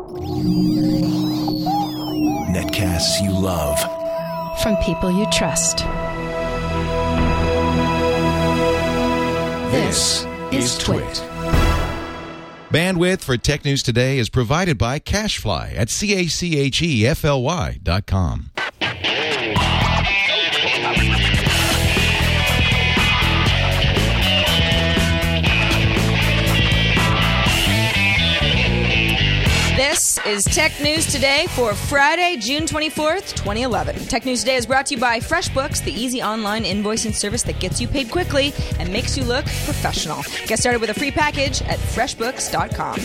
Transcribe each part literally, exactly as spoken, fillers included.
Netcasts you love. From people you trust. This is Twit. Bandwidth for Tech News Today is provided by CacheFly at C A C H E F L Y dot com. This is Tech News Today for Friday, June twenty-fourth, twenty eleven. Tech News Today is brought to you by FreshBooks, the easy online invoicing service that gets you paid quickly and makes you look professional. Get started with a free package at freshbooks dot com.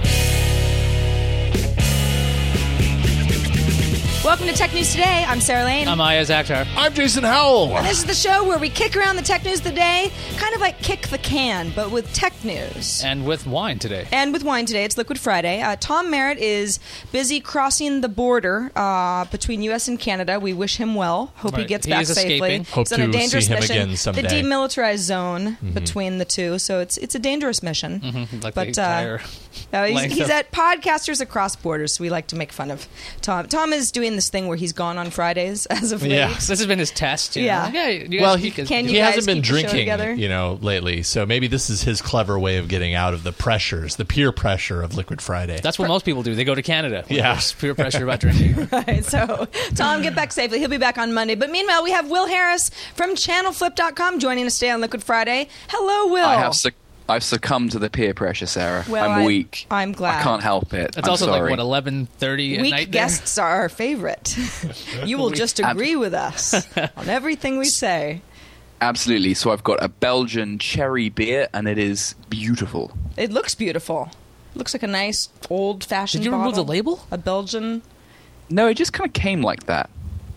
Welcome to Tech News Today. I'm Sarah Lane. I'm Ayaz Akhtar. I'm Jason Howell. And this is the show where we kick around the tech news of the day, kind of like kick the can, but with tech news. And with wine today. And with wine today. It's Liquid Friday. Uh, Tom Merritt is busy crossing the border uh, between U S and Canada. We wish him well. Hope right. he gets he back is safely. Escaping. Hope He's on a to dangerous see him mission. again someday. The demilitarized zone mm-hmm. between the two. So it's it's a dangerous mission. Mm-hmm. Like but the entire uh, uh, he's, length he's of- at Podcasters Across Borders, so we like to make fun of Tom. Tom is doing this thing where he's gone on Fridays as of late. Yeah. So this has been his test. You know? Yeah. Like, yeah. You guys Well, he, can Can do you he it. guys hasn't been keep the show drinking, together? you know, lately. So maybe this is his clever way of getting out of the pressures, the peer pressure of Liquid Friday. That's what most people do. They go to Canada. when Yeah. there's peer pressure about drinking. Right, so Tom, get back safely. He'll be back on Monday. But meanwhile, we have Will Harris from channel flip dot com joining us today on Liquid Friday. Hello, Will. I have suc- I've succumbed to the peer pressure, Sarah. Well, I'm I'm- weak. I'm glad. I can't help it. It's I'm also sorry. like, what, eleven thirty at Weak night there? guests are our favorite. You will just agree with us on everything we say. Absolutely. So I've got a Belgian cherry beer, and it is beautiful. It looks beautiful. Looks like a nice old-fashioned Did you remove bottle. the label? A Belgian. No, it just kind of came like that.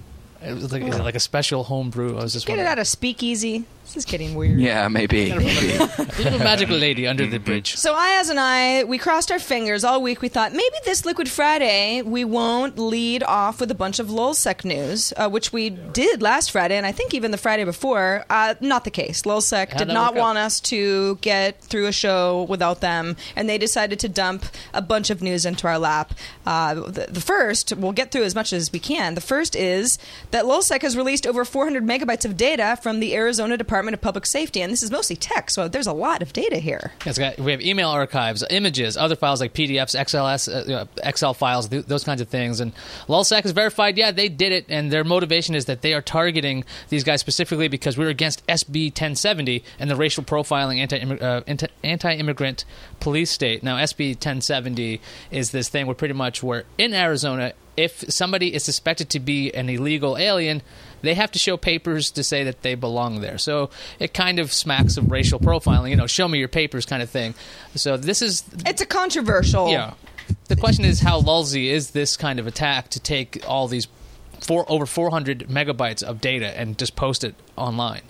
It was like, is it like a special home brew? I was just Get it wondering. out of Speakeasy. This is getting weird. Yeah, maybe. maybe. Little magical lady under the bridge. So Ayaz and I, we crossed our fingers all week. We thought maybe this Liquid Friday we won't lead off with a bunch of LulzSec news, uh, which we did last Friday, and I think even the Friday before. Uh, not the case. LulzSec How'd did that not work out? want us to get through a show without them, and they decided to dump a bunch of news into our lap. Uh, the, the first, we'll get through as much as we can. The first is that LulzSec has released over four hundred megabytes of data from the Arizona Department of Public Safety, and this is mostly text, so there's a lot of data here. It's got, we have email archives, images, other files like P D Fs, X L S, uh, you know, Excel files, th- those kinds of things. And LulzSec has verified, yeah, they did it, and their motivation is that they are targeting these guys specifically because we're against S B ten seventy and the racial profiling anti uh, anti- anti-immigrant police state. Now, S B ten seventy is this thing where pretty much we're in Arizona. If somebody is suspected to be an illegal alien, they have to show papers to say that they belong there. So it kind of smacks of racial profiling, you know, show me your papers kind of thing. So this is... It's a controversial... Yeah. The question is how lulzy is this kind of attack to take all these four, over four hundred megabytes of data and just post it online?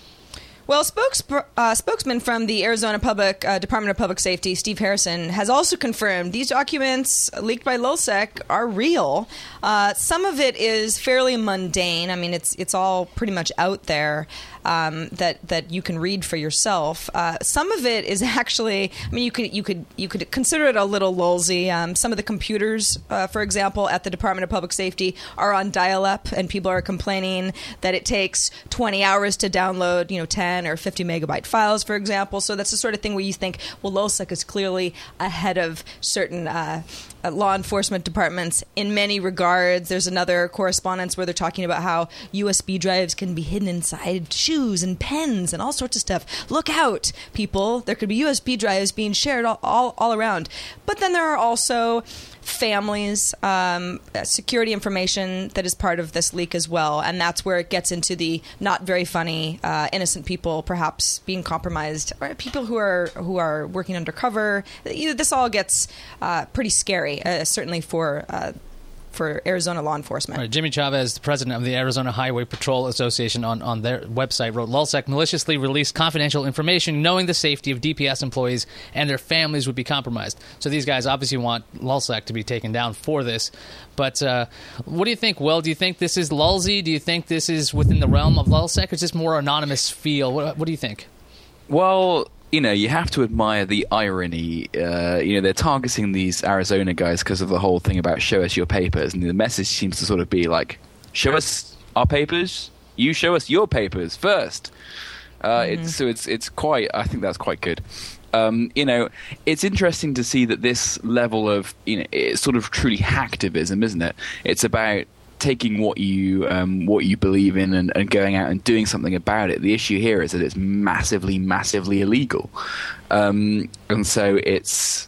Well, spokes, uh, spokesman from the Arizona Public uh, Department of Public Safety, Steve Harrison, has also confirmed these documents leaked by LulzSec are real. Uh, some of it is fairly mundane. I mean, it's it's all pretty much out there um, that that you can read for yourself. Uh, some of it is actually, I mean, you could you could you could consider it a little lulzy. Um, some of the computers, uh, for example, at the Department of Public Safety are on dial-up, and people are complaining that it takes twenty hours to download, you know, ten or fifty megabyte files, for example. So that's the sort of thing where you think, well, LulzSec is clearly ahead of certain uh, uh, law enforcement departments in many regards. There's another correspondence where they're talking about how U S B drives can be hidden inside shoes and pens and all sorts of stuff. Look out, people. There could be U S B drives being shared all, all, all around. But then there are also families, um, security information that is part of this leak as well, and that's where it gets into the not very funny, uh, innocent people perhaps being compromised, or people who are who are working undercover. You know, this all gets uh, pretty scary, uh, certainly for. Uh, for Arizona law enforcement. Right, Jimmy Chavez, the president of the Arizona Highway Patrol Association, on, on their website wrote, LulzSec maliciously released confidential information knowing the safety of D P S employees and their families would be compromised. So these guys obviously want LulzSec to be taken down for this. But uh, what do you think, Will? Do you think this is lulzy? Do you think this is within the realm of LulzSec, or is this more anonymous feel? What, what do you think? Well, you know, you have to admire the irony. Uh, you know, they're targeting these Arizona guys because of the whole thing about show us your papers, and the message seems to sort of be like, show us our papers, you show us your papers first. Uh, mm-hmm. It's so it's it's quite. I think that's quite good. Um, you know, it's interesting to see that this level of, you know, it's sort of truly hacktivism, isn't it? It's about taking what you um, what you believe in and, and going out and doing something about it. The issue here is that it's massively, massively illegal, um, and so it's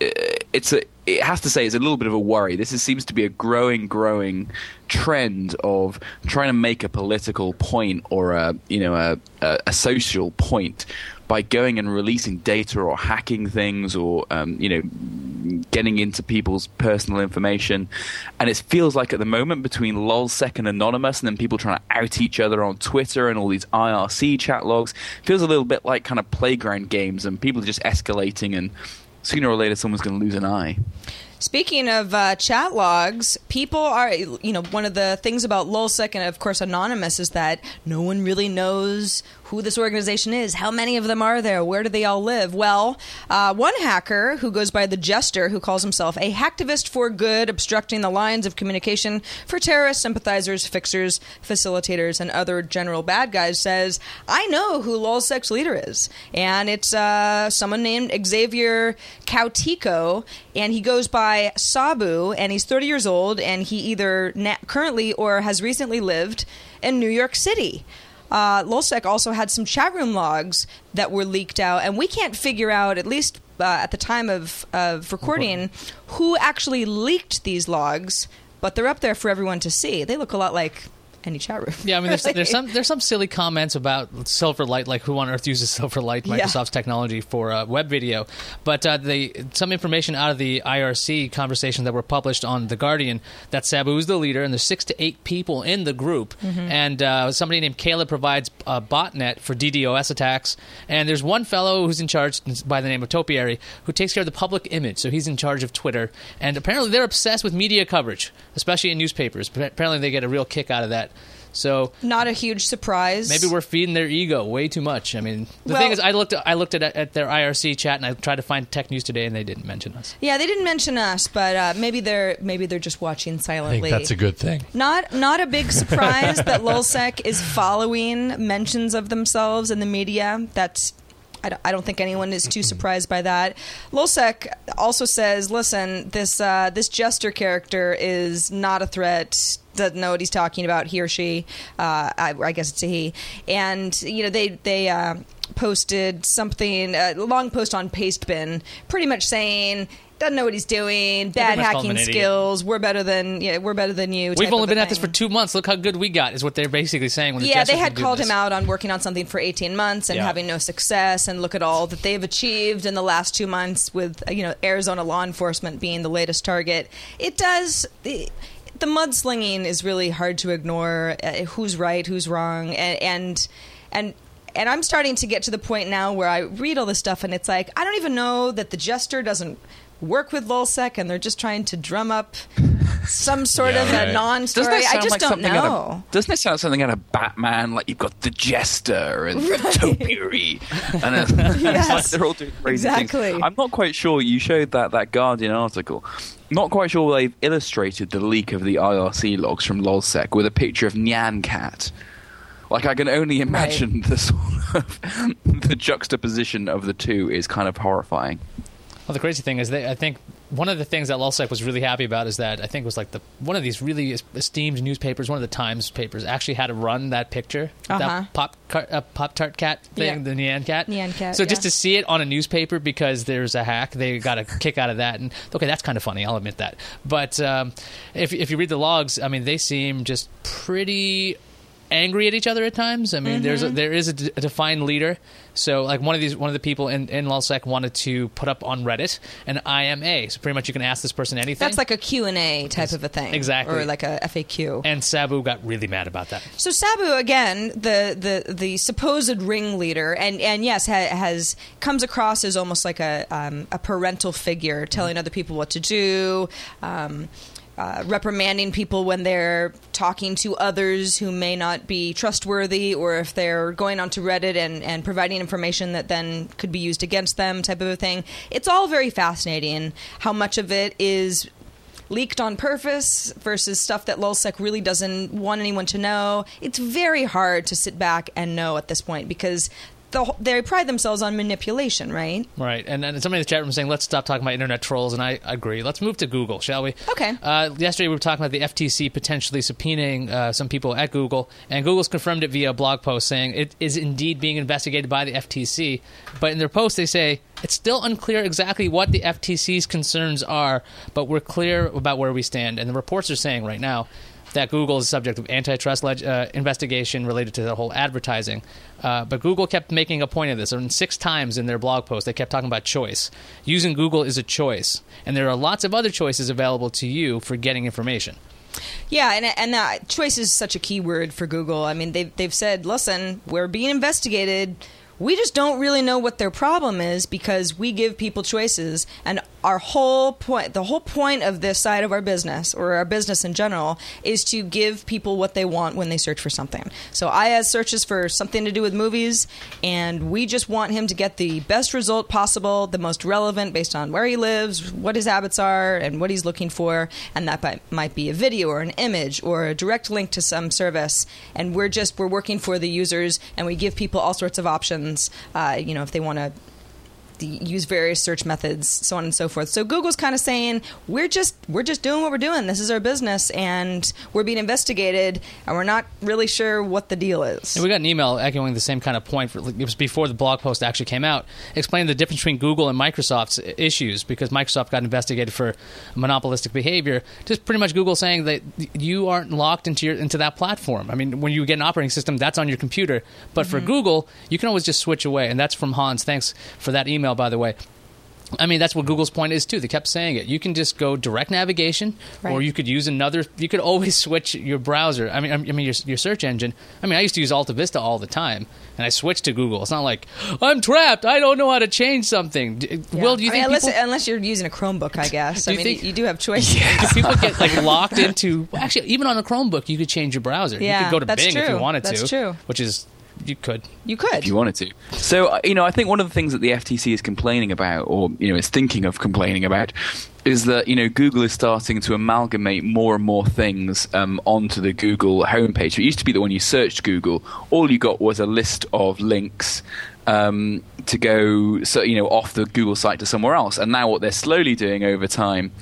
it's a it has to say it's a little bit of a worry. This is, seems to be a growing, growing trend of trying to make a political point or a you know a, a, a social point by going and releasing data or hacking things or um, you know getting into people's personal information. And it feels like at the moment between LulzSec and Anonymous and then people trying to out each other on Twitter and all these I R C chat logs, feels a little bit like kind of playground games and people are just escalating, and sooner or later someone's going to lose an eye. Speaking of uh, chat logs, people are, you know, one of the things about LulzSec and, of course, Anonymous is that no one really knows who this organization is. How many of them are there? Where do they all live? Well, uh, one hacker who goes by the Jester, who calls himself a hacktivist for good, obstructing the lines of communication for terrorists, sympathizers, fixers, facilitators, and other general bad guys, says, I know who LulzSec's leader is. And it's uh, someone named Xavier Cautico, and he goes by Sabu, and he's thirty years old, and he either na- currently or has recently lived in New York City. Uh, LulzSec also had some chat room logs that were leaked out, and we can't figure out, at least uh, at the time of, of recording, who actually leaked these logs, but they're up there for everyone to see. They look a lot like any chat room. Yeah, I mean, there's, there's some there's some silly comments about Silverlight, like who on earth uses Silverlight, Microsoft's yeah. technology for uh, web video. But uh, the some information out of the I R C conversations that were published on The Guardian, that Sabu is the leader, and there's six to eight people in the group. Mm-hmm. And uh, somebody named Caleb provides a botnet for D DoS attacks. And there's one fellow who's in charge by the name of Topiary who takes care of the public image. So he's in charge of Twitter. And apparently they're obsessed with media coverage, especially in newspapers. Apparently they get a real kick out of that. So not a huge surprise. Maybe we're feeding their ego way too much. I mean, the well, thing is, I looked at, I looked at at their I R C chat and I tried to find Tech News Today, and they didn't mention us. Yeah, they didn't mention us, but uh, maybe they're maybe they're just watching silently. I think that's a good thing. Not not a big surprise that LulzSec is following mentions of themselves in the media. That's I don't, I don't think anyone is too surprised by that. LulzSec also says, listen, this uh, this Jester character is not a threat, doesn't know what he's talking about, he or she. Uh, I, I guess it's a he. And, you know, they, they uh, posted something, a long post on Pastebin, pretty much saying, doesn't know what he's doing, bad hacking skills, we're better than yeah, we're better than you. We've only been at this for two months. Look how good we got, is what they're basically saying. When the yeah, they had called him out on working on something for eighteen months and yeah. having no success, and look at all that they've achieved in the last two months with, you know, Arizona law enforcement being the latest target. It does... The, the mudslinging is really hard to ignore. Uh, who's right, who's wrong, and... and, and And I'm starting to get to the point now where I read all this stuff and it's like, I don't even know that the Jester doesn't work with LulzSec and they're just trying to drum up some sort yeah, of right. a non-story. I just like don't know. Of, doesn't it sound something out of Batman? Like you've got the Jester and right. Topiary. And it's, yes. it's like they're all doing crazy exactly. things. I'm not quite sure. You showed that, that Guardian article. Not quite sure they've illustrated the leak of the I R C logs from LulzSec with a picture of Nyan Cat. Like, I can only imagine right. the sort of the juxtaposition of the two is kind of horrifying. Well, the crazy thing is, they, I think one of the things that LulzSec was really happy about is that I think it was like the one of these really esteemed newspapers, one of the Times papers, actually had to run that picture, uh-huh. that pop uh, Pop Tart cat thing, yeah. the Nyan Cat. Nyan Cat. So just yeah. to see it on a newspaper because there's a hack, they got a kick out of that. And okay, that's kind of funny. I'll admit that. But um, if if you read the logs, I mean, they seem just pretty angry at each other at times. I mean, mm-hmm. there's a, there is a, d- a defined leader. So, like one of these, one of the people in, in LulzSec wanted to put up on Reddit an I M A. So pretty much you can ask this person anything. That's like a Q and A type of a thing, exactly, or like a F A Q. And Sabu got really mad about that. So Sabu, again, the the, the supposed ringleader, and and yes, ha, has comes across as almost like a um, a parental figure, telling other people what to do. Um, uh, reprimanding people when they're talking to others who may not be trustworthy, or if they're going onto Reddit and, and providing information that then could be used against them, type of a thing. It's all very fascinating. How much of it is leaked on purpose versus stuff that LulzSec really doesn't want anyone to know. It's very hard to sit back and know at this point, because the, they pride themselves on manipulation, right? Right. And, and somebody in the chat room was saying, let's stop talking about internet trolls, and I agree. Let's move to Google, shall we? Okay. Uh, yesterday we were talking about the F T C potentially subpoenaing uh, some people at Google, and Google's confirmed it via a blog post saying it is indeed being investigated by the F T C. But in their post they say, it's still unclear exactly what the F T C's concerns are, but we're clear about where we stand. And the reports are saying right now that Google is subject of antitrust leg- uh, investigation related to the whole advertising. Uh, but Google kept making a point of this. And six times in their blog post, they kept talking about choice. Using Google is a choice. And there are lots of other choices available to you for getting information. Yeah, and and that choice is such a key word for Google. I mean, they've, they've said, listen, we're being investigated. We just don't really know what their problem is, because we give people choices, and our whole point, the whole point of this side of our business, or our business in general, is to give people what they want when they search for something. So Ayaz searches for something to do with movies, and we just want him to get the best result possible, the most relevant based on where he lives, what his habits are, and what he's looking for, and that might be a video or an image or a direct link to some service. And we're just, we're working for the users, and we give people all sorts of options. Uh, you know, if they want to use various search methods, so on and so forth. So Google's kind of saying, we're just we're just doing what we're doing. This is our business, and we're being investigated, and we're not really sure what the deal is. And we got an email echoing the same kind of point. For, it was before the blog post actually came out, explaining the difference between Google and Microsoft's issues, because Microsoft got investigated for monopolistic behavior. Just pretty much Google saying that you aren't locked into your into that platform. I mean, when you get an operating system, that's on your computer. But mm-hmm. for Google, you can always just switch away. And that's from Hans. Thanks for that email, by the way. I mean, that's what Google's point is, too. They kept saying it. You can just go direct navigation, right. or you could use another – you could always switch your browser. I mean, I mean your, your search engine. I mean, I used to use Alta Vista all the time, and I switched to Google. It's not like, I'm trapped. I don't know how to change something. Yeah. Will, do you I mean, think unless, people, unless you're using a Chromebook, I guess. do I you mean, think, you do have choices. Yeah. Do people get like locked into – actually, even on a Chromebook, you could change your browser. Yeah, you could go to that's Bing true. if you wanted that's to. That's true. Which is – You could. You could. If you wanted to. So, uh, you know, I think one of the things that the F T C is complaining about, or, you know, is thinking of complaining about, is that, you know, Google is starting to amalgamate more and more things um, onto the Google homepage. So it used to be that when you searched Google, all you got was a list of links um, to go, so you know, off the Google site to somewhere else. And now what they're slowly doing over time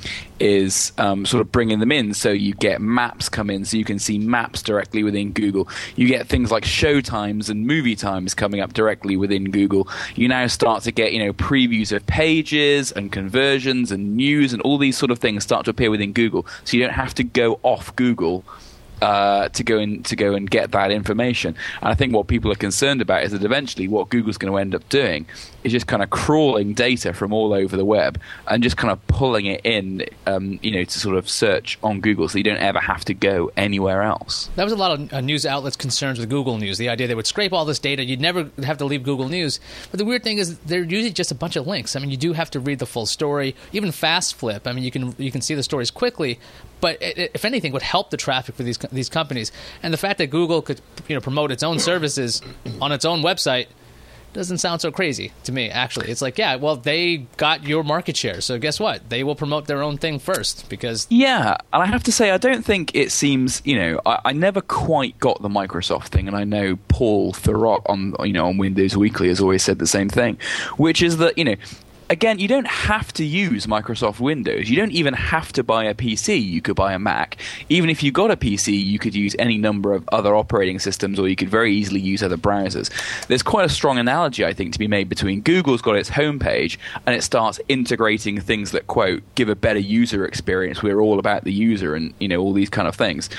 is um, sort of bringing them in. So you get maps come in, so you can see maps directly within Google. You get things like show times and movie times coming up directly within Google. You now start to get, you know, previews of pages and conversions and news, and all these sort of things start to appear within Google. So you don't have to go off Google Uh, to go and to go and get that information. And I think what people are concerned about is that eventually what Google's going to end up doing is just kind of crawling data from all over the web and just kind of pulling it in, um, you know, to sort of search on Google, so you don't ever have to go anywhere else. That was a lot of uh, news outlets' concerns with Google News. The idea they would scrape all this data, you'd never have to leave Google News. But the weird thing is they're usually just a bunch of links. I mean, you do have to read the full story. Even Fast Flip, I mean, you can you can see the stories quickly. But it, it, if anything, would help the traffic for these these companies. And the fact that Google could, you know, promote its own services on its own website doesn't sound so crazy to me, actually. It's like, yeah, well, they got your market share, so guess what? They will promote their own thing first, because... Yeah, and I have to say, I don't think it seems, you know, I, I never quite got the Microsoft thing, and I know Paul Thurrott on, you know, on Windows Weekly has always said the same thing, which is that, you know, again, you don't have to use Microsoft Windows. You don't even have to buy a P C. You could buy a Mac. Even if you got a P C, you could use any number of other operating systems, or you could very easily use other browsers. There's quite a strong analogy, I think, to be made between Google's got its homepage and it starts integrating things that, quote, give a better user experience. We're all about the user and, you know, all these kind of things.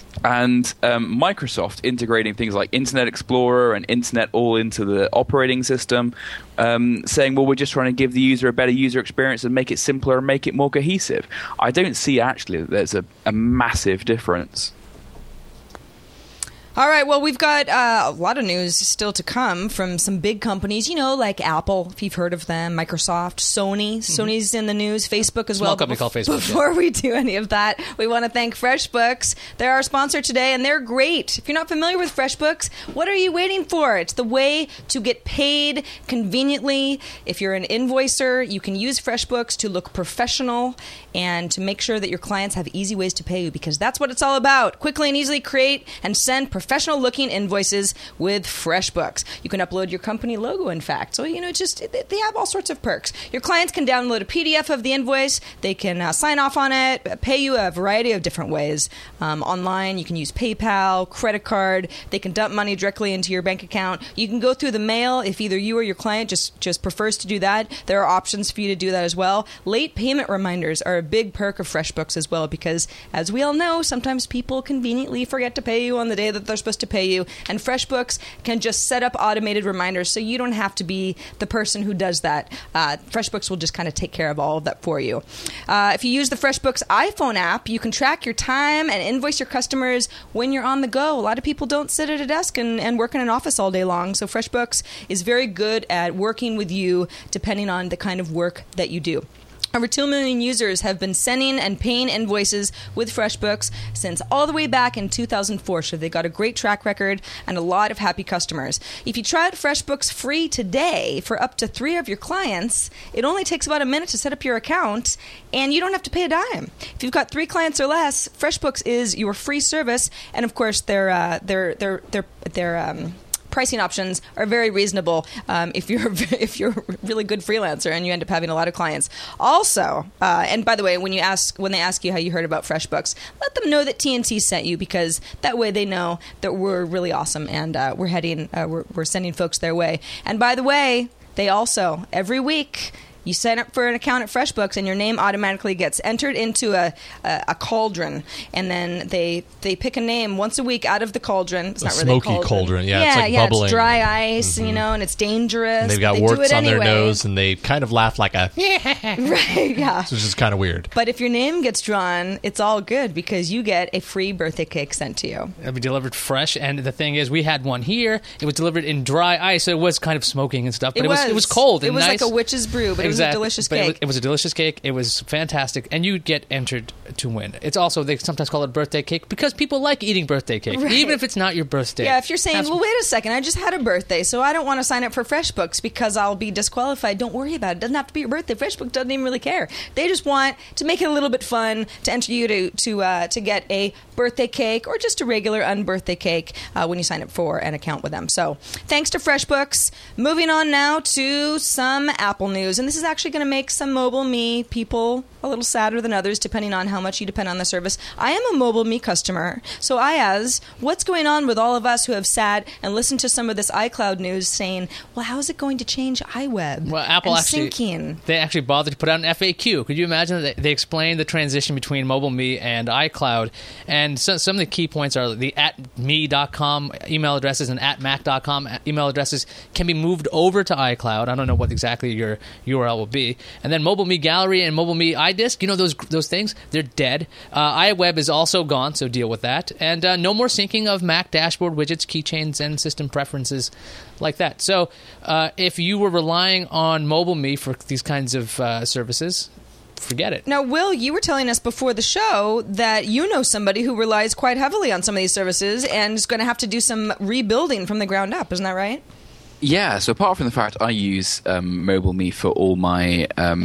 And um, Microsoft integrating things like Internet Explorer and Internet all into the operating system, um, saying, well, we're just trying to give the user a better user experience and make it simpler and make it more cohesive. I don't see actually that there's a, a massive difference. All right, well, we've got uh, a lot of news still to come from some big companies, you know, like Apple, if you've heard of them, Microsoft, Sony. Mm-hmm. Sony's in the news, Facebook as Small well. company called Facebook. Before yeah. we do any of that, we want to thank FreshBooks. They're our sponsor today, and they're great. If you're not familiar with FreshBooks, what are you waiting for? It's the way to get paid conveniently. If you're an invoicer, you can use FreshBooks to look professional and to make sure that your clients have easy ways to pay you, because that's what it's all about. Quickly and easily create and send professional-looking invoices with FreshBooks. You can upload your company logo, in fact. So, you know, just they have all sorts of perks. Your clients can download a P D F of the invoice. They can uh, sign off on it, pay you a variety of different ways. Um, online, you can use PayPal, credit card. They can dump money directly into your bank account. You can go through the mail if either you or your client just, just prefers to do that. There are options for you to do that as well. Late payment reminders are a big perk of FreshBooks as well, because as we all know, sometimes people conveniently forget to pay you on the day that they're supposed to pay you, and FreshBooks can just set up automated reminders so you don't have to be the person who does that. Uh, FreshBooks will just kind of take care of all of that for you. Uh, if you use the FreshBooks iPhone app, you can track your time and invoice your customers when you're on the go. A lot of people don't sit at a desk and, and work in an office all day long, so FreshBooks is very good at working with you depending on the kind of work that you do. Over two million users have been sending and paying invoices with FreshBooks since all the way back in two thousand four, so they've got a great track record and a lot of happy customers. If you try out FreshBooks free today for up to three of your clients, it only takes about a minute to set up your account, and you don't have to pay a dime. If you've got three clients or less, FreshBooks is your free service, and of course, their uh, their their their their um, pricing options are very reasonable um, if you're if you're a really good freelancer and you end up having a lot of clients. Also, uh, and by the way, when you ask when they ask you how you heard about FreshBooks, let them know that T N T sent you, because that way they know that we're really awesome and uh, we're heading uh, we're, we're sending folks their way. And by the way, they also every week, you sign up for an account at FreshBooks, and your name automatically gets entered into a, a, a cauldron, and then they they pick a name once a week out of the cauldron. It's a not really a smoky cauldron. cauldron. Yeah, yeah, it's like yeah, bubbling. It's dry ice, Mm-hmm. you know, and it's dangerous. And they've got they warts do it on anyway. their nose, and they kind of laugh like a right, yeah. which is kind of weird. But if your name gets drawn, it's all good, because you get a free birthday cake sent to you. It'll be delivered fresh, and the thing is, we had one here. It was delivered in dry ice, so it was kind of smoking and stuff, but It it, was. was. it was cold and It was nice. like a witch's brew, but it was a Exactly. delicious But it cake. was, it was a delicious cake. It was fantastic, and you get entered to win. It's also, they sometimes call it birthday cake because people like eating birthday cake, Right. even if it's not your birthday. Yeah, if you're saying, That's- well, wait a second, I just had a birthday, so I don't want to sign up for FreshBooks because I'll be disqualified. Don't worry about it. It doesn't have to be your birthday. FreshBooks doesn't even really care. They just want to make it a little bit fun to enter you to to uh, to get a birthday cake or just a regular unbirthday cake uh, when you sign up for an account with them. So thanks to FreshBooks. Moving on now to some Apple news, and this is actually going to make some Mobile Me people a little sadder than others, depending on how much you depend on the service. I am a Mobile Me customer, so I asked, what's going on with all of us who have sat and listened to some of this iCloud news saying, well, how is it going to change iWeb? Well, Apple and actually, syncing? they actually bothered to put out an F A Q. Could you imagine that they explained the transition between Mobile Me and iCloud? And so, some of the key points are the at me dot com email addresses and at mac dot com email addresses can be moved over to iCloud. I don't know what exactly your U R L will be. And then Mobile Me Gallery and Mobile Me iDisk, you know those those things? They're dead. Uh, iWeb is also gone, so deal with that. And uh, no more syncing of Mac dashboard widgets, keychains, and system preferences like that. So uh, if you were relying on Mobile Me for these kinds of uh, services, forget it. Now, Will, you were telling us before the show that you know somebody who relies quite heavily on some of these services and is going to have to do some rebuilding from the ground up. Isn't that right? Yeah, so apart from the fact I use um, Mobile Me for all my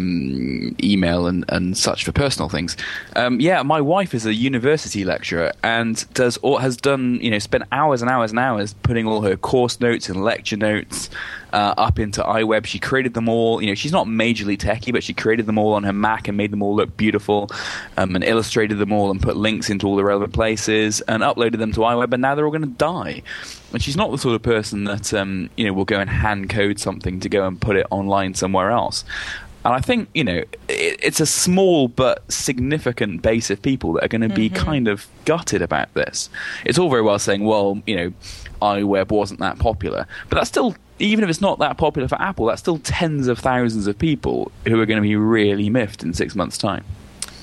um, email and, and such for personal things, um, yeah, my wife is a university lecturer and does or has done you know spent hours and hours and hours putting all her course notes and lecture notes uh, up into iWeb. She created them all. You know, she's not majorly techie, but she created them all on her Mac and made them all look beautiful, um, and illustrated them all and put links into all the relevant places and uploaded them to iWeb. And now they're all going to die. And she's not the sort of person that um, you know will go and hand code something to go and put it online somewhere else. And I think you know it, it's a small but significant base of people that are going to be Mm-hmm. kind of gutted about this. It's all very well saying, well, you know, iWeb wasn't that popular, but that's still, even if it's not that popular for Apple, that's still tens of thousands of people who are going to be really miffed in six months' time.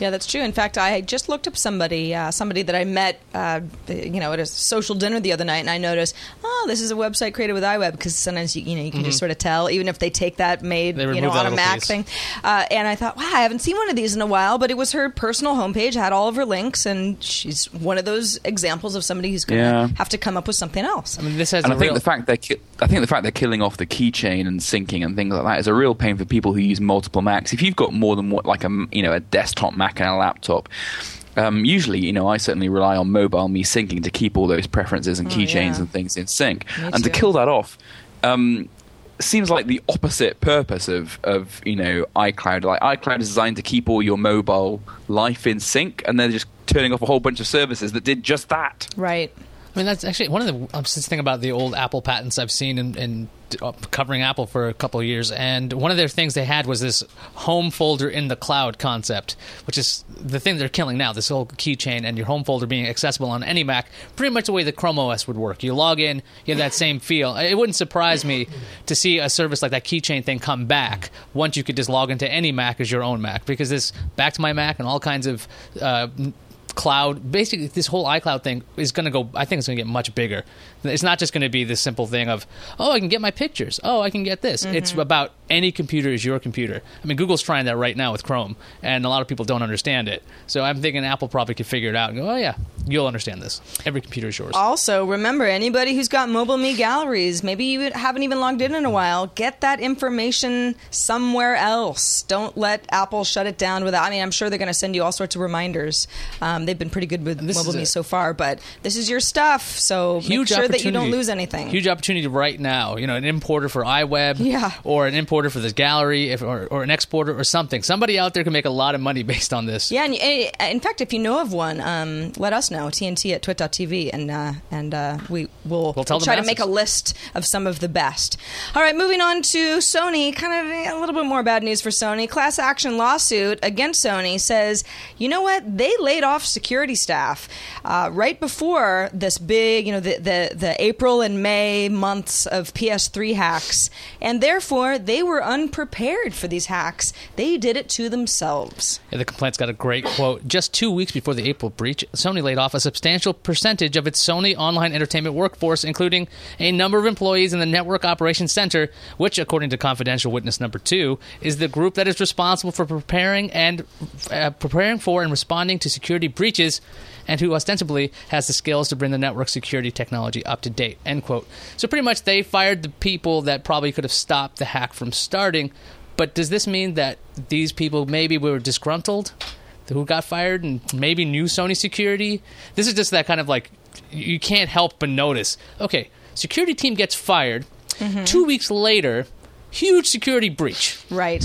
Yeah, that's true. In fact, I just looked up somebody, uh, somebody that I met, uh, you know, at a social dinner the other night, and I noticed, oh, this is a website created with iWeb, because sometimes you, you know you can mm-hmm. just sort of tell, even if they take that made, you know, on a Mac piece. thing. Uh, and I thought, wow, I haven't seen one of these in a while, but it was her personal homepage, had all of her links, and she's one of those examples of somebody who's going to yeah. have to come up with something else. I mean, this has and a I think real... the fact they're ki- I think the fact they're killing off the keychain and syncing and things like that is a real pain for people who use multiple Macs. If you've got more than what, like a you know a desktop Mac and a laptop. Um, usually, you know, I certainly rely on mobile me syncing to keep all those preferences and oh, keychains yeah. and things in sync. Me and too. to kill that off um, seems like the opposite purpose of, of, you know, iCloud. Like iCloud is designed to keep all your mobile life in sync, and they're just turning off a whole bunch of services that did just that. Right. I mean, that's actually one of the. I'm just thinking about the old Apple patents I've seen in, in uh, covering Apple for a couple of years, and one of their things they had was this home folder in the cloud concept, which is the thing they're killing now. This whole keychain and your home folder being accessible on any Mac, pretty much the way the Chrome O S would work. You log in, you have that same feel. It wouldn't surprise me to see a service like that keychain thing come back once you could just log into any Mac as your own Mac, because this Back to My Mac and all kinds of. Uh, cloud, basically this whole iCloud thing is going to go, I think it's going to get much bigger. It's not just going to be this simple thing of, oh, I can get my pictures. Oh, I can get this. Mm-hmm. It's about any computer is your computer. I mean, Google's trying that right now with Chrome, and a lot of people don't understand it. So I'm thinking Apple probably could figure it out and go, oh, yeah, you'll understand this. Every computer is yours. Also, remember, anybody who's got Mobile Me galleries, maybe you haven't even logged in in a while, get that information somewhere else. Don't let Apple shut it down without, I mean, I'm sure they're going to send you all sorts of reminders. Um, they've been pretty good with Mobile Me so far, but this is your stuff, so make sure that you don't lose anything. Huge opportunity right now. You know, an importer for iWeb, yeah. or an importer for this gallery, if, or, or an exporter or something. Somebody out there can make a lot of money based on this. Yeah, and, and in fact, if you know of one, um, let us know. T N T at twit dot t v, and uh, and uh, we will we'll, we'll try to make a list of some of the best. All right, moving on to Sony. Kind of a little bit more bad news for Sony. Class action lawsuit against Sony says, you know what? They laid off security staff uh, right before this big, you know, the, the the April and May months of P S three hacks, and therefore they were unprepared for these hacks. They did it to themselves. Yeah, the complaint's got a great quote. Just two weeks before the April breach, Sony laid off a substantial percentage of its Sony online entertainment workforce, including a number of employees in the Network Operations Center, which, according to confidential witness number two, is the group that is responsible for preparing and uh, preparing for and responding to security breaches, and who ostensibly has the skills to bring the network security technology up to date, end quote. So pretty much they fired the people that probably could have stopped the hack from starting. But does this mean that these people maybe were disgruntled, who got fired, and maybe knew Sony security? This is just that kind of like, you can't help but notice, okay, security team gets fired, mm-hmm. two weeks later, huge security breach. Right.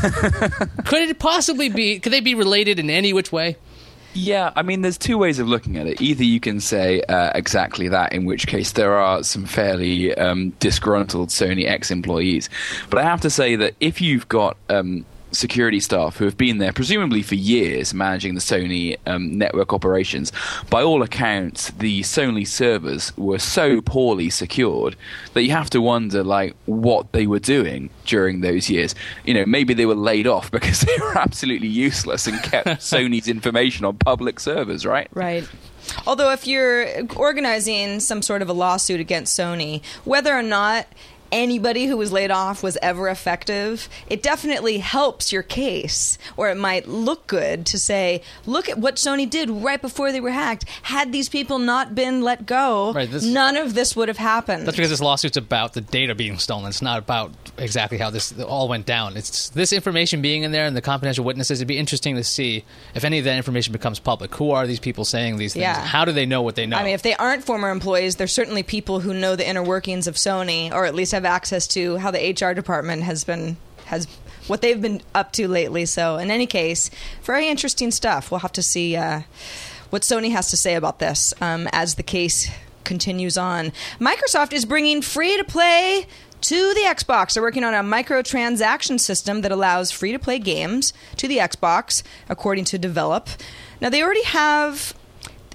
Could it possibly be, could they be related in any which way? Yeah, I mean, there's two ways of looking at it. Either you can say uh, exactly that, in which case there are some fairly um, disgruntled Sony ex-employees. But I have to say that if you've got um, security staff who have been there presumably for years managing the Sony um, network operations, by all accounts, the Sony servers were so poorly secured that you have to wonder, like, what they were doing during those years. You know, maybe they were laid off because they were absolutely useless and kept Sony's information on public servers, right? Right. Although if you're organizing some sort of a lawsuit against Sony, whether or not anybody who was laid off was ever effective, it definitely helps your case, or it might look good to say, look at what Sony did right before they were hacked. Had these people not been let go, right, this, none of this would have happened. That's because this lawsuit's about the data being stolen. It's not about exactly how this all went down. It's this information being in there and the confidential witnesses. It'd be interesting to see if any of that information becomes public. Who are these people saying these things? Yeah. How do they know what they know? I mean, if they aren't former employees, they're certainly people who know the inner workings of Sony, or at least have access to how the H R department has been has what they've been up to lately. So in any case, very interesting stuff. We'll have to see uh, what Sony has to say about this um, as the case continues on. Microsoft is bringing free-to-play to the Xbox. They're working on a microtransaction system that allows free-to-play games to the Xbox, according to Develop. Now, they already have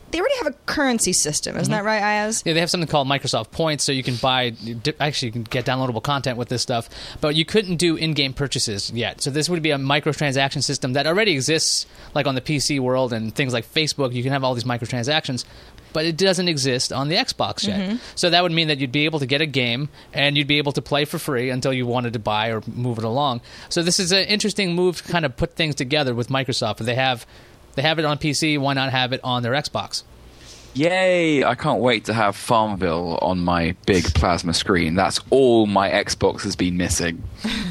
they already have a currency system, isn't mm-hmm. that right, Ayaz? Yeah, they have something called Microsoft Points, so you can buy, actually you can get downloadable content with this stuff, but you couldn't do in-game purchases yet. So this would be a microtransaction system that already exists, like on the P C world and things like Facebook. You can have all these microtransactions, but it doesn't exist on the Xbox yet. Mm-hmm. So that would mean that you'd be able to get a game and you'd be able to play for free until you wanted to buy or move it along. So this is an interesting move to kind of put things together with Microsoft. They have they have it on P C, why not have it on their Xbox? Yay! I can't wait to have Farmville on my big plasma screen. That's all my Xbox has been missing.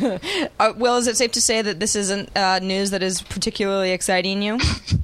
uh, well, is it safe to say that this isn't uh, news that is particularly exciting you?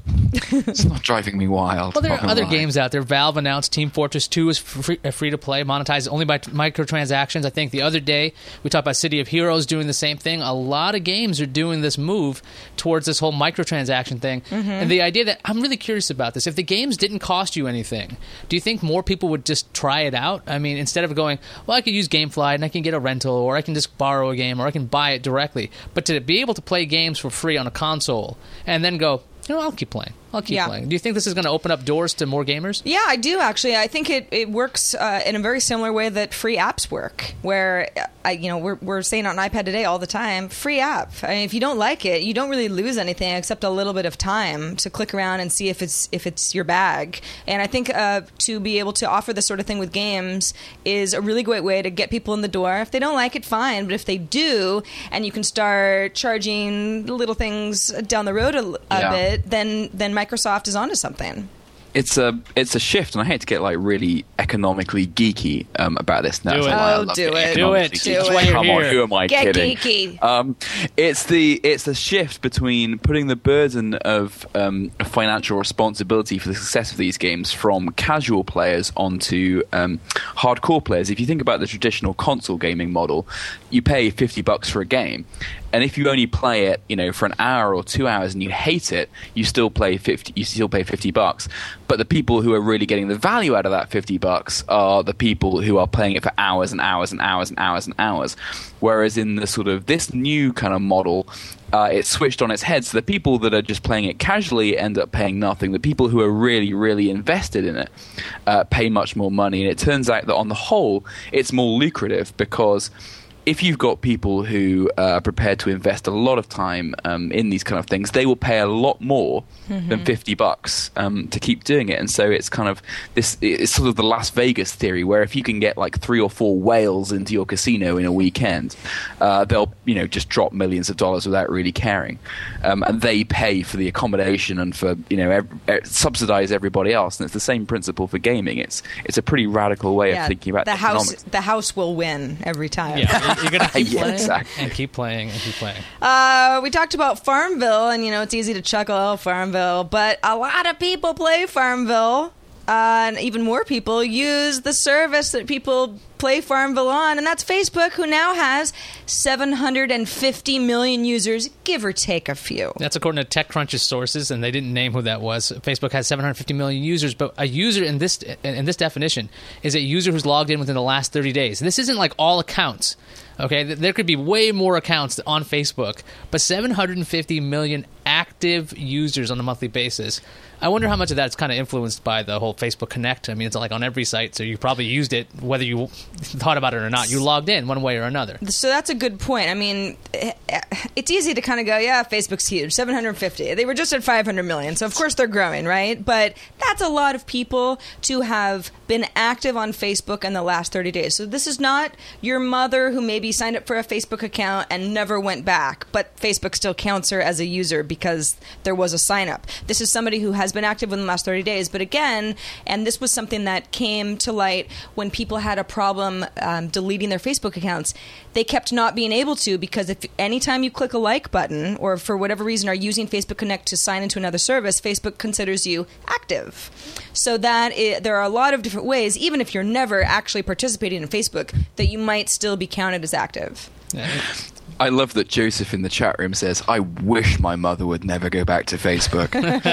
It's not driving me wild. Well, there are other lie. games out there. Valve announced Team Fortress two is free, uh, free to play, monetized only by t- microtransactions. I think the other day we talked about City of Heroes doing the same thing. A lot of games are doing this move towards this whole microtransaction thing. Mm-hmm. And the idea that I'm really curious about this. If the games didn't cost you anything, do you think more people would just try it out? I mean, instead of going, well, I could use GameFly and I can get a rental, or I can just borrow a game, or I can buy it directly. But to be able to play games for free on a console and then go, you know, I'll keep playing. I'll keep yeah. playing. Do you think this is going to open up doors to more gamers? Yeah, I do, actually. I think it, it works uh, in a very similar way that free apps work, where, I, you know, we're, we're saying on iPad today all the time, free app. I mean, if you don't like it, you don't really lose anything except a little bit of time to click around and see if it's if it's your bag. And I think uh, to be able to offer this sort of thing with games is a really great way to get people in the door. If they don't like it, fine. But if they do, and you can start charging little things down the road a, a yeah. bit, then then Microsoft is onto something. It's a it's a shift, and I hate to get like really economically geeky um, about this now. Do So it. I Oh, love do getting it. Do it. economically Do geeky. it. That's why you're Come on, here. who am I Get kidding? geeky. Um, it's the it's the shift between putting the burden of um, financial responsibility for the success of these games from casual players onto um, hardcore players. If you think about the traditional console gaming model, you pay fifty bucks for a game. And if you only play it, you know, for an hour or two hours and you hate it, you still play fifty. You still pay fifty bucks. But the people who are really getting the value out of that fifty bucks are the people who are playing it for hours and hours and hours and hours and hours. Whereas in the sort of this new kind of model, uh, it's switched on its head. So the people that are just playing it casually end up paying nothing. The people who are really, really invested in it uh, pay much more money. And it turns out that on the whole, it's more lucrative because if you've got people who are prepared to invest a lot of time um, in these kind of things, they will pay a lot more mm-hmm. than fifty bucks um, to keep doing it. And so it's kind of this, it's sort of the Las Vegas theory, where if you can get like three or four whales into your casino in a weekend, uh, they'll, you know, just drop millions of dollars without really caring. Um, and they pay for the accommodation and for, you know, ev- ev- subsidize everybody else. And it's the same principle for gaming. It's it's a pretty radical way Yeah, of thinking about the economics. house. The house will win every time. Yeah, you're going to keep Yeah, playing exactly. and keep playing and keep playing. Uh, we talked about Farmville, and you know it's easy to chuckle, oh, Farmville, but a lot of people play Farmville, uh, and even more people use the service that people play Farmville on, and that's Facebook, who now has seven hundred fifty million users, give or take a few. That's according to TechCrunch's sources, and they didn't name who that was. Facebook has seven hundred fifty million users, but a user in this in this definition is a user who's logged in within the last thirty days. This isn't like all accounts. Okay, there could be way more accounts on Facebook, but seven hundred fifty million active users on a monthly basis. I wonder how much of that's kind of influenced by the whole Facebook Connect. I mean, it's like on every site, so you probably used it whether you thought about it or not. You logged in one way or another. So that's a good point. I mean, it's easy to kind of go, yeah, Facebook's huge, seven hundred fifty. They were just at five hundred million, so of course they're growing, right? But that's a lot of people to have been active on Facebook in the last thirty days. So this is not your mother who maybe signed up for a Facebook account and never went back, but Facebook still counts her as a user because there was a sign up. This is somebody who has been active within the last thirty days. But again, and this was something that came to light when people had a problem um, deleting their Facebook accounts, they kept not being able to, because if anytime you click a like button or for whatever reason are using Facebook Connect to sign into another service, Facebook considers you active. So that is, there are a lot of different ways, even if you're never actually participating in Facebook, that you might still be counted as active. Yeah. I love that Joseph in the chat room says, I wish my mother would never go back to Facebook.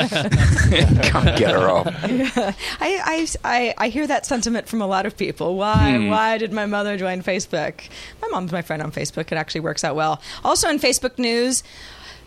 Can't get her off. Yeah. I, I, I, I hear that sentiment from a lot of people. Why Hmm. why did my mother join Facebook? My mom's my friend on Facebook. It actually works out well. Also in Facebook news,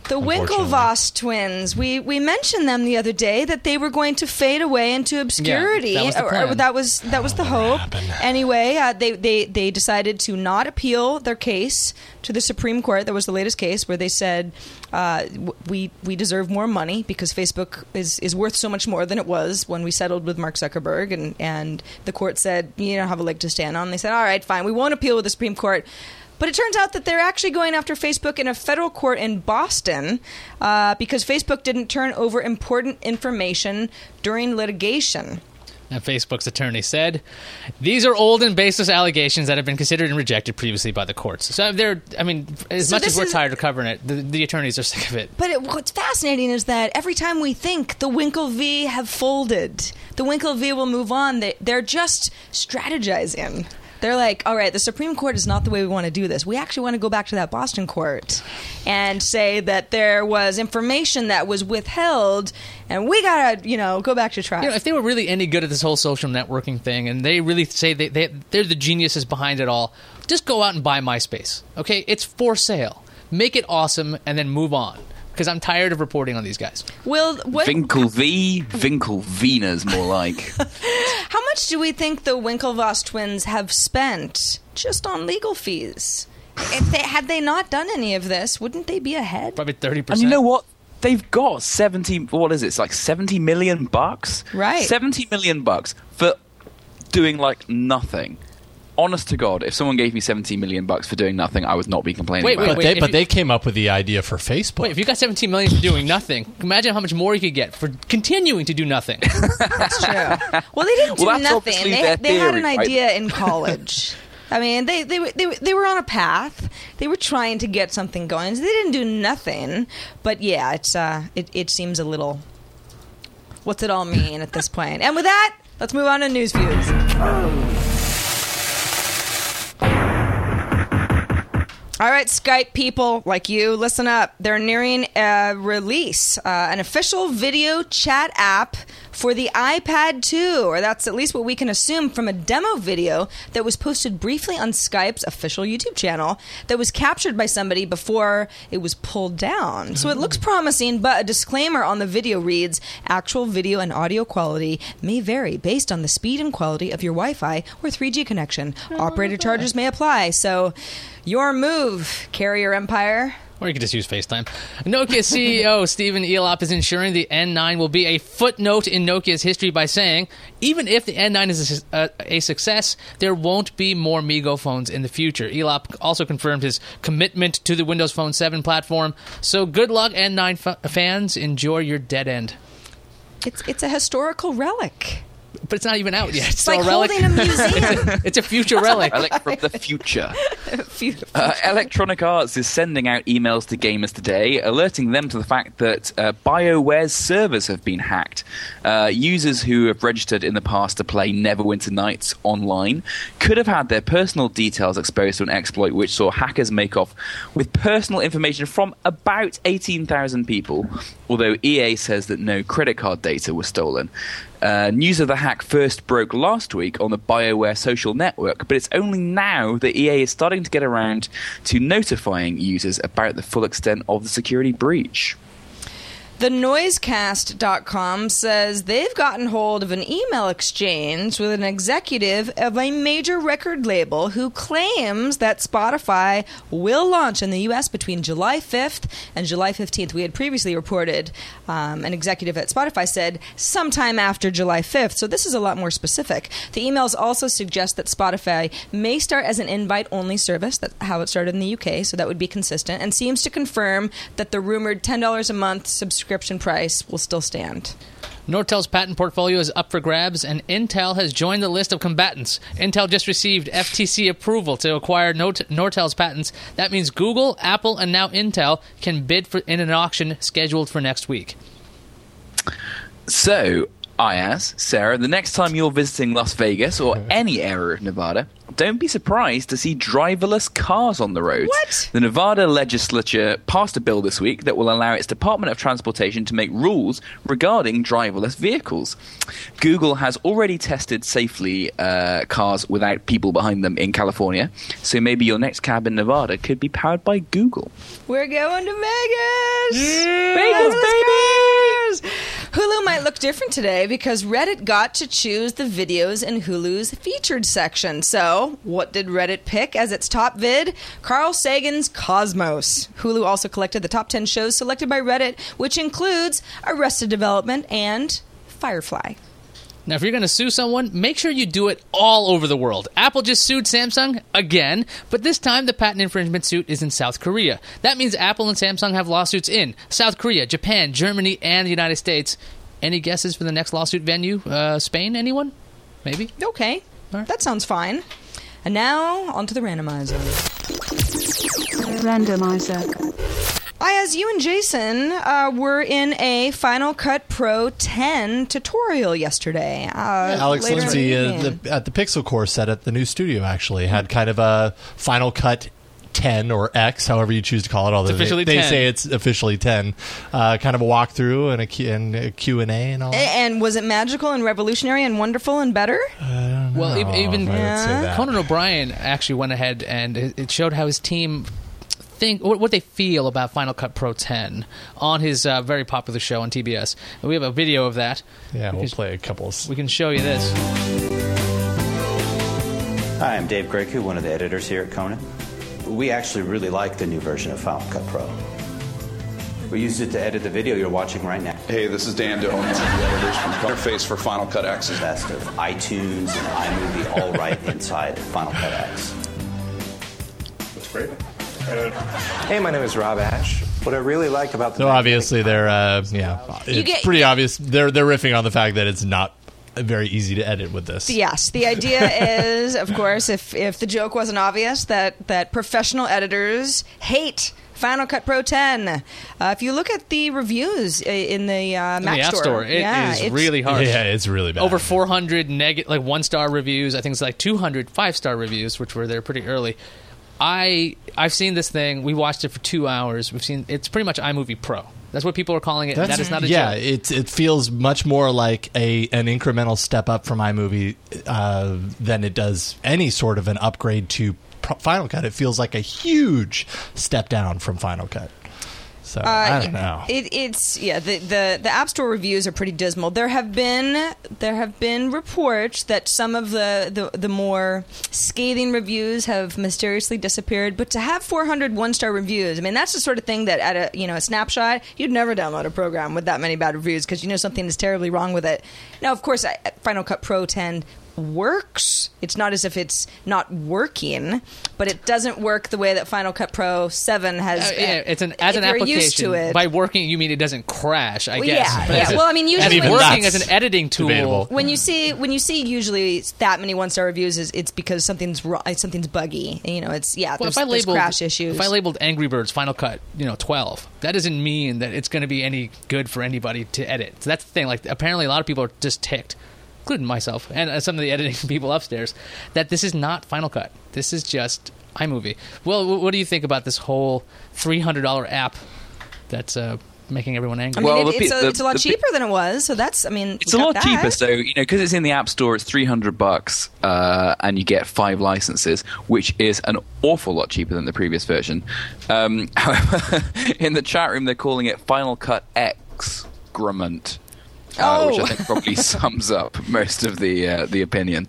The Winklevoss twins. We we mentioned them the other day that they were going to fade away into obscurity. Yeah, that was the Or- or plan. that was that was the hope. happened? Anyway, uh, they, they they decided to not appeal their case to the Supreme Court. That was the latest case where they said uh, w- we we deserve more money because Facebook is, is worth so much more than it was when we settled with Mark Zuckerberg, and and the court said you don't have a leg to stand on. They said all right, fine, we won't appeal with the Supreme Court. But it turns out that they're actually going after Facebook in a federal court in Boston uh, because Facebook didn't turn over important information during litigation. And Facebook's attorney said, these are old and baseless allegations that have been considered and rejected previously by the courts. So they're, I mean, as So much as this we're is- tired of covering it, the, the attorneys are sick of it. But it, what's fascinating is that every time we think the Winkle V have folded, the Winkle V will move on, they, they're just strategizing. They're like, all right, the Supreme Court is not the way we want to do this. We actually want to go back to that Boston court and say that there was information that was withheld, and we got to, you know, go back to trial. You know, if they were really any good at this whole social networking thing, and they really say they, they, they're the geniuses behind it all, just go out and buy MySpace. Okay? It's for sale. Make it awesome, and then move on. Because I'm tired of reporting on these guys. Will, what, Winkle V, Winkle Venus, more like. how much do we think the Winklevoss twins have spent just on legal fees? If they had they not done any of this, wouldn't they be ahead? Probably thirty And percent. you know what? They've got seventy. What is it? It's like seventy million bucks. Right. Seventy million bucks for doing like nothing. Honest to God, if someone gave me seventy million bucks for doing nothing, I would not be complaining Wait, about wait, it. But they if but you- they came up with the idea for Facebook. Wait, if you got seventeen million for doing nothing, imagine how much more you could get for continuing to do nothing. That's true. Well, they didn't do Well, that's nothing. obviously They, their they had theory, an right? idea in college. I mean, they, they they they were on a path. They were trying to get something going. So they didn't do nothing. But yeah, it's uh, it it seems a little. What's it all mean at this point? And with that, let's move on to news views. All right, Skype people like you, listen up. They're nearing a release, uh, an official video chat app for the iPad two, or that's at least what we can assume from a demo video that was posted briefly on Skype's official YouTube channel that was captured by somebody before it was pulled down. So it looks promising, but a disclaimer on the video reads, actual video and audio quality may vary based on the speed and quality of your Wi-Fi or three G connection. Operator charges may apply, so your move, carrier empire. Or you could just use FaceTime. Nokia C E O Stephen Elop is ensuring the N nine will be a footnote in Nokia's history by saying, even if the N nine is a, a, a success, there won't be more Migo phones in the future. Elop also confirmed his commitment to the Windows Phone seven platform. So good luck, N nine f- fans. Enjoy your dead end. It's it's a historical relic. But it's not even out yet. It's It's still like a relic. holding a museum. It's a future relic. Relic from the future. Few- Uh, Electronic Arts is sending out emails to gamers today, alerting them to the fact that uh, BioWare's servers have been hacked. Uh, users who have registered in the past to play Neverwinter Nights online could have had their personal details exposed to an exploit which saw hackers make off with personal information from about eighteen thousand people, although E A says that no credit card data was stolen. Uh, news of the hack first broke last week on the BioWare social network, but it's only now that E A is starting to get around to notifying users about the full extent of the security breach. The noisecast dot com says they've gotten hold of an email exchange with an executive of a major record label who claims that Spotify will launch in the U S between July fifth and July fifteenth. We had previously reported um, an executive at Spotify said sometime after July fifth, so this is a lot more specific. The emails also suggest that Spotify may start as an invite-only service, that's how it started in the U K, so that would be consistent, and seems to confirm that the rumored ten dollars a month subscription subscription price will still stand. Nortel's patent portfolio is up for grabs, and Intel has joined the list of combatants. Intel just received F T C approval to acquire Nort- Nortel's patents. That means Google, Apple, and now Intel can bid for in an auction scheduled for next week. So, Ayaz, Sarah, the next time you're visiting Las Vegas or any area of Nevada, don't be surprised to see driverless cars on the roads. What? The Nevada legislature passed a bill this week that will allow its Department of Transportation to make rules regarding driverless vehicles. Google has already tested safely uh, cars without people behind them in California, so maybe your next cab in Nevada could be powered by Google. We're going to Vegas! Yeah, Vegas, Vegas, baby! Hulu might look different today because Reddit got to choose the videos in Hulu's featured section. So, what did Reddit pick as its top vid? Carl Sagan's Cosmos. Hulu also collected the top ten shows selected by Reddit, which includes Arrested Development and Firefly. Now, if you're going to sue someone, make sure you do it all over the world. Apple just sued Samsung again, but this time the patent infringement suit is in South Korea. That means Apple and Samsung have lawsuits in South Korea, Japan, Germany, and the United States. Any guesses for the next lawsuit venue? Uh, Spain, anyone? Maybe? Okay, right. That sounds fine. And now, on to the randomizer. Randomizer. Ayaz, you and Jason uh, were in a Final Cut Pro ten tutorial yesterday. Uh, Alex later in Lindsay the uh, evening. the, at the Pixel Core set at the new studio actually had kind of a Final Cut ten or X, however you choose to call it. Although It's officially they, they ten. say it's officially ten. Uh, kind of a walkthrough and a, Q, and a Q and A and all. A- And was it magical and revolutionary and wonderful and better? Well, Oh, even, even if I would say Yeah. that. Conan O'Brien actually went ahead and it it showed how his team think what what they feel about Final Cut Pro ten on his uh, very popular show on T B S. And we have a video of that. Yeah, we we'll can, play a couple. Of, We can show you this. Hi, I'm Dave Grecu, one of the editors here at Conan. We actually really like the new version of Final Cut Pro. We used it to edit the video you're watching right now. Hey, this is Dan Doan, one of the editors from Interface for Final Cut X. Best of iTunes and iMovie all right inside Final Cut X. That's great. Hey, my name is Rob Ash. What I really like about the so obviously they're uh, yeah, it's get- pretty obvious. They're they're riffing on the fact that it's not very easy to edit with this. Yes, the idea is, of course, if if the joke wasn't obvious, that that professional editors hate Final Cut Pro ten. Uh, if you look at the reviews i- in the uh, In Mac the App Store, it is yeah, it's- really harsh. Yeah, it's really bad. Over four hundred negative, like one star reviews. I think it's like two hundred five star reviews, which were there pretty early. I I've seen this thing. We watched it for two hours. We've seen it's pretty much iMovie Pro. That's what people are calling it. That's- That is not a yeah, joke. it it feels much more like a an incremental step up from iMovie uh, than it does any sort of an upgrade to Pro- Final Cut. It feels like a huge step down from Final Cut. So I don't know. It, it's yeah. The, the the App Store reviews are pretty dismal. There have been there have been reports that some of the, the, the more scathing reviews have mysteriously disappeared. But to have four hundred one star reviews, I mean, that's the sort of thing that at a you know a snapshot, you'd never download a program with that many bad reviews because you know something is terribly wrong with it. Now, of course, I, Final Cut Pro ten works. It's not as if it's not working, but it doesn't work the way that Final Cut Pro seven has. Uh, yeah, it's an as if an you're application. used to it. By working, you mean it doesn't crash? I Well, guess. yeah, But yeah. as a- Well, I mean, usually as when- working that's as an editing tool. debatable. when you see when you see usually that many one star reviews, is it's because something's wrong, something's buggy. You know, it's yeah. Well, there's, if I there's labeled crash issues. if I labeled Angry Birds Final Cut, you know, twelve, that doesn't mean that it's going to be any good for anybody to edit. So that's the thing. Like, apparently, a lot of people are just ticked, including myself and uh, some of the editing people upstairs, that this is not Final Cut. This is just iMovie. Well, w- what do you think about this whole three hundred dollar app that's uh, making everyone angry? I mean, Well, it, the it's, pe- a, the- it's a lot the pe- cheaper than it was. So that's I mean, It's we a got lot that. cheaper, so you know, because it's in the App Store, it's three hundred bucks, uh, and you get five licenses, which is an awful lot cheaper than the previous version. Um, however, in the chat room, they're calling it Final Cut Excrement, uh, Oh. which I think probably sums up most of the uh, the opinion.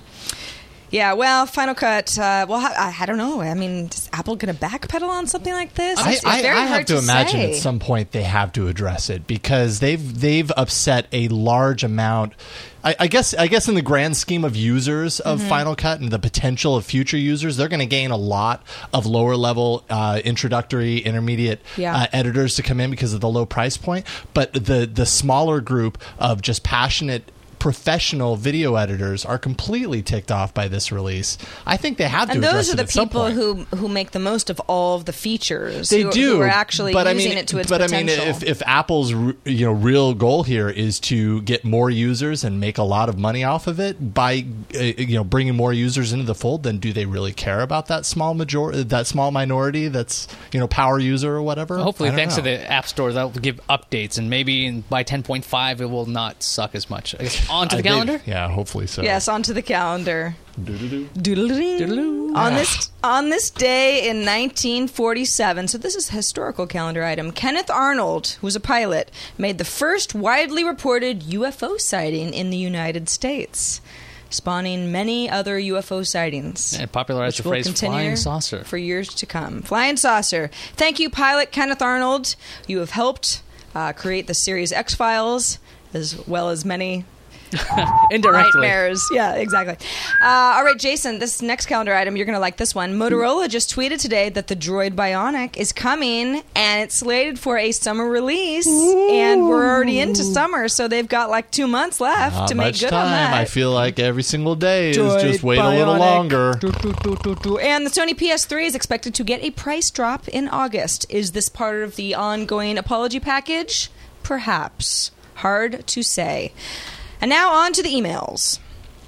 Yeah, well, Final Cut. Uh, well, I, I don't know. I mean, is Apple going to backpedal on something like this? I, It's, it's I, very I hard have to, imagine say. at some point they have to address it because they've they've upset a large amount. I, I guess I guess in the grand scheme of users of Mm-hmm. Final Cut and the potential of future users, they're going to gain a lot of lower level, uh, introductory, intermediate Yeah. uh, editors to come in because of the low price point. But the the smaller group of just passionate professional video editors are completely ticked off by this release. I think they have to and address those are it the at some people point. who who make the most of all of the features. They who, do, who are actually but using I mean, it to its but potential. I mean, if, if Apple's you know real goal here is to get more users and make a lot of money off of it by uh, you know bringing more users into the fold, then do they really care about that small major that small minority that's you know power user or whatever? Hopefully, I don't thanks know. to the App Store, they'll give updates, and maybe in, by ten point five, it will not suck as much. I guess on to the I think- calendar. yeah, hopefully so. Yes, onto the calendar. Doo-doo-doo. Doodle-ding. Doodle-doo. On Ah. this on this day in nineteen forty-seven, so this is a historical calendar item. Kenneth Arnold, who was a pilot, made the first widely reported U F O sighting in the United States, spawning many other U F O sightings. And popularized which the will phrase continue "flying saucer." for years to come. Flying saucer. Thank you, pilot Kenneth Arnold. You have helped uh, create the series X-Files, as well as many Indirectly. nightmares. Yeah, exactly. Uh, all right, Jason, this next calendar item, you're going to like this one. Motorola just tweeted today that the Droid Bionic is coming, and it's slated for a summer release. Ooh. And we're already into summer, so they've got like two months left Not to make much good time. on that. I feel like every single day Droid is just wait a little Bionic. longer. Do, do, do, do, do. And the Sony P S three is expected to get a price drop in August. Is this part of the ongoing apology package? Perhaps. Hard to say. And now on to the emails.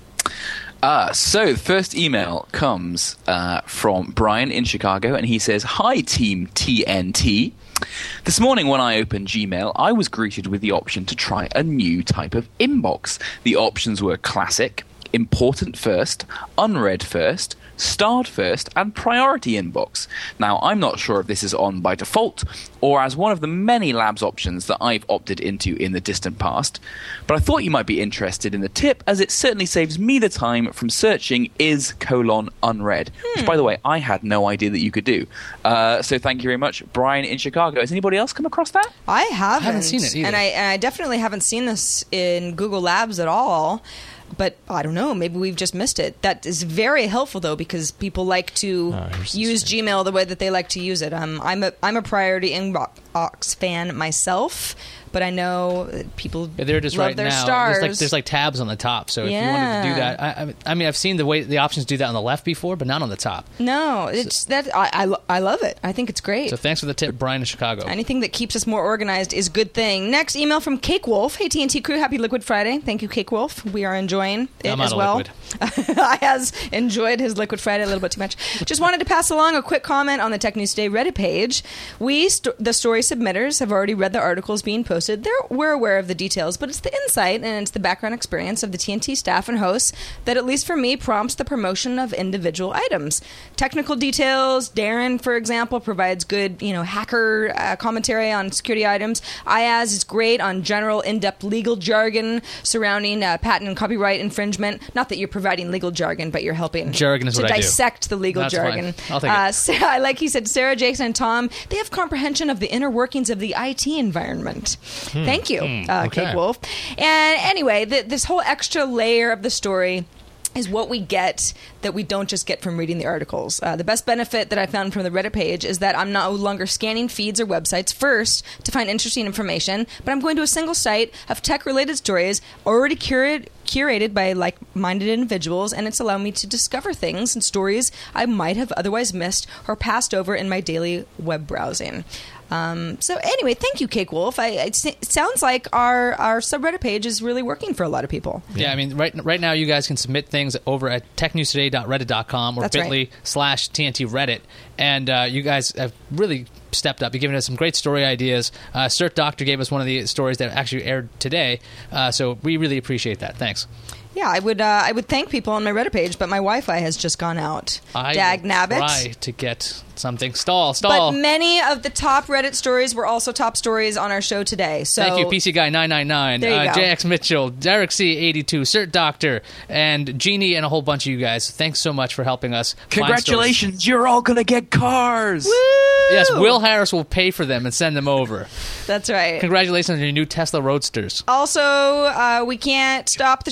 Uh, so the first email comes uh, from Brian in Chicago, and he says, "Hi, Team T N T. This morning when I opened Gmail, I was greeted with the option to try a new type of inbox. The options were classic, important first, unread first, starred first, and priority inbox. Now, I'm not sure if this is on by default or as one of the many labs options that I've opted into in the distant past, but I thought you might be interested in the tip, as it certainly saves me the time from searching is colon unread, hmm. which, by the way, I had no idea that you could do. Uh, so thank you very much, Brian in Chicago. Has anybody else come across that? I haven't. I haven't seen it either. And I, and I definitely haven't seen this in Google Labs at all. But I don't know. Maybe we've just missed it. That is very helpful, though, because people like to Oh, here's use this Gmail the way that they like to use it. Um, I'm a I'm a priority inbox fan myself, but I know that people Yeah, they're just love right their now. stars. There's like there's like tabs on the top. So if you wanted to do Yeah. that, I, I mean- I mean, I've seen the way the options do that on the left before, but not on the top. no, it's that I, I lo- I love it. I think it's great. So thanks for the tip, Brian in Chicago. Anything that keeps us more organized is a good thing. Next email from Cake Wolf. Hey, T N T crew, happy Liquid Friday. Thank you, Cake Wolf. We are enjoying it I'm out as of well. liquid. I has enjoyed his Liquid Friday a little bit too much. Just wanted to pass along a quick comment on the Tech News Today Reddit page. We, st- the story submitters, have already read the articles being posted. They're, we're aware of the details, but it's the insight and it's the background experience of the T N T staff and hosts that, at least for me, prompts the promotion of individual items. Technical details. Darren, for example, provides good, you know, hacker uh, commentary on security items. Ayaz is great on general, in-depth legal jargon surrounding uh, patent and copyright infringement. Not that you're providing legal jargon, but you're helping Jargon is to what I do. dissect the legal That's jargon. fine. I'll take uh, it. Sarah, like he said, Sarah, Jason, and Tom, they have comprehension of the inner workings of the I T environment. Thank you, uh, okay. Cake Wolf. And anyway, th- this whole extra layer of the story is what we get that we don't just get from reading the articles. Uh, the best benefit that I found from the Reddit page is that I'm no longer scanning feeds or websites first to find interesting information, but I'm going to a single site of tech-related stories already curated, curated by like-minded individuals, and it's allowed me to discover things and stories I might have otherwise missed or passed over in my daily web browsing. Um, so anyway, thank you, Cake Wolf. I, it, it sounds like our, our subreddit page is really working for a lot of people. Yeah, I mean, right right now you guys can submit things over at tech news today dot reddit dot com or That's bit dot l y right. slash T N T Reddit. And uh, you guys have really stepped up. You've given us some great story ideas. Uh, Cert Doctor gave us one of the stories that actually aired today. Uh, so we really appreciate that. Thanks. Yeah, I would uh, I would thank people on my Reddit page, but my Wi-Fi has just gone out. I Dag will nabbit. try to get something. Stall, stall. But many of the top Reddit stories were also top stories on our show today. So Thank you, P C Guy nine nine nine, There you uh, go. J X Mitchell, Derek C eighty-two, Cert Doctor, and Jeannie, and a whole bunch of you guys. Thanks so much for helping us. find stories. Congratulations, you're all going to get cars! Yes, Will Harris will pay for them and send them over. That's right. Congratulations on your new Tesla Roadsters. Also, uh, we can't stop the show without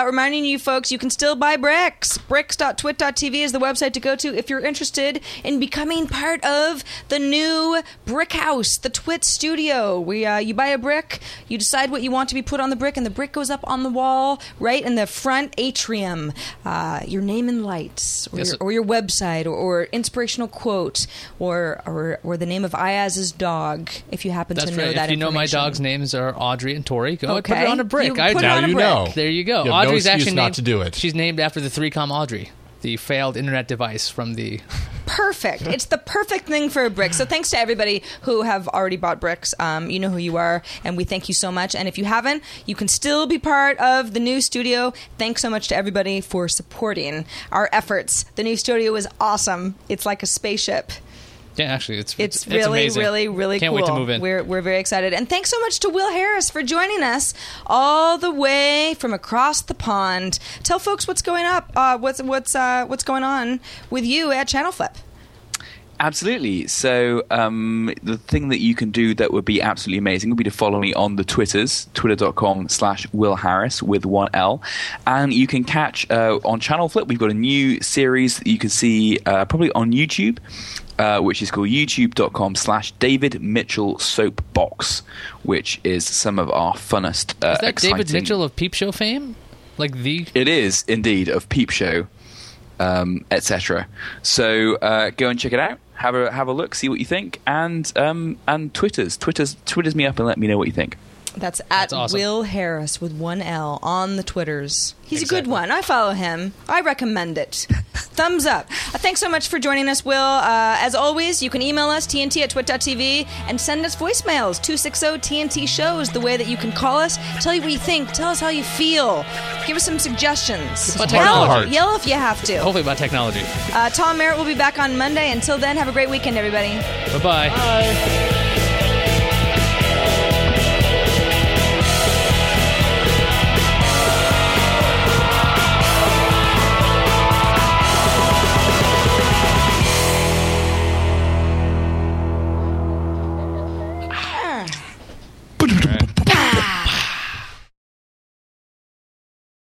reminding you folks, you can still buy bricks. bricks dot twit dot t v is the website to go to if you're interested in becoming part of the new Brick House, the Twit Studio. We uh, you buy a brick, you decide what you want to be put on the brick, and the brick goes up on the wall right in the front atrium. Uh, your name and lights, or, Yes. your, or your website, or, or inspirational quote, or, or or the name of Ayaz's dog, if you happen That's to know right. that If you know my information. dog's names are Audrey and Tori, go and put Okay. it on a brick. You I put it Now on a you brick. know. There you go. You have no Audrey's excuse actually not named, to do it. She's named after the three com Audrey, the failed internet device from the. Perfect. It's the perfect thing for a brick. So thanks to everybody who have already bought bricks. Um, you know who you are, and we thank you so much. And if you haven't, you can still be part of the new studio. Thanks so much to everybody for supporting our efforts. The new studio is awesome. It's like a spaceship. Yeah, actually, it's It's, it's, really, amazing. really, really Can't cool. wait to move in. We're we're very excited, and thanks so much to Will Harris for joining us all the way from across the pond. Tell folks what's going up. Uh, what's what's uh, what's going on with you at Channel Flip? Absolutely. So um, the thing that you can do that would be absolutely amazing would be to follow me on the Twitters, twitter.com slash Will Harris with one L. And you can catch uh, on Channel Flip, we've got a new series that you can see uh, probably on YouTube, uh, which is called youtube.com slash David Mitchell Soapbox, which is some of our funnest, uh, Is that exciting... David Mitchell of Peep Show fame? Like the... It is, indeed, of Peep Show. Um, et cetera. So uh, go and check it out. Have a have a look, see what you think, and um, and Twitters, Twitters, Twitters me up and let me know what you think. That's at That's awesome. Will Harris with one L on the Twitters. He's a good Exactly. one. I follow him. I recommend it. Thumbs up. Uh, thanks so much for joining us, Will. Uh, as always, you can email us, T N T at twit dot t v, and send us voicemails, two six zero T N T shows, the way that you can call us, tell you what you think, tell us how you feel, give us some suggestions. About Yell, technology. yell if you have to. Hopefully about technology. Uh, Tom Merritt will be back on Monday. Until then, have a great weekend, everybody. Bye-bye. Bye.